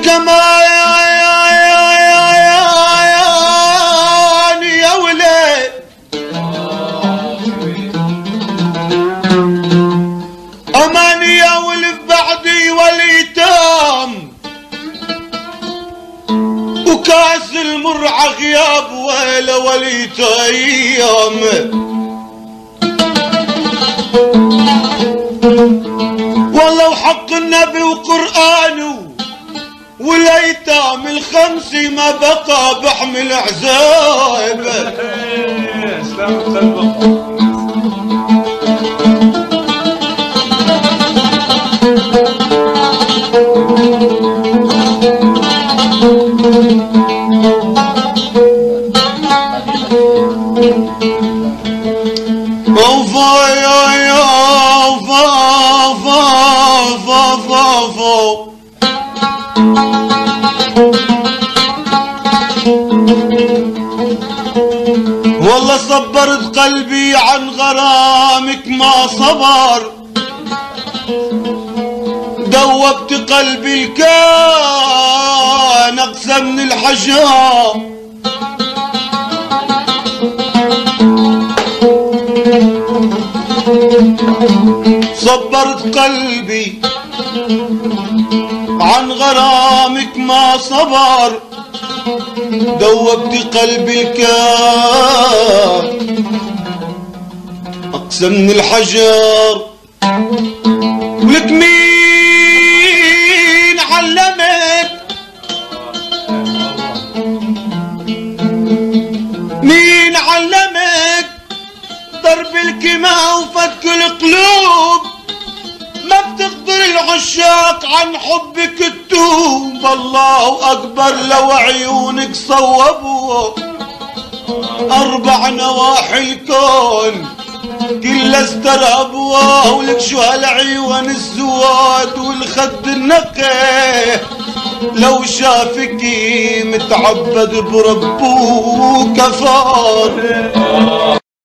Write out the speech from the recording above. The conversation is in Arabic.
كمان يا ولد أماني يا ولد بعدي واليتام وكاس المرعى غياب ويلا وليت أيام والله وحق النبي وقرآنه والايتام الخمسة ما بقى بحمل عذاب والله صبرت قلبي عن غرامك ما صبر دوبت قلبي الكان اقسى من الحجار صبرت قلبي عن غرامك ما صبر دوبت قلبي الكان اقسى من الحجر ولك مين علمك مين علمك ضرب الكماء وفك القلوب ما بتقدر العشاق عن حبك التوب الله أكبر لو عيونك صوبوا أربع نواحي الكون كل استرهبوا ولك شو هالعيون السواد والخد النقي لو شافك متعبد بربه كفار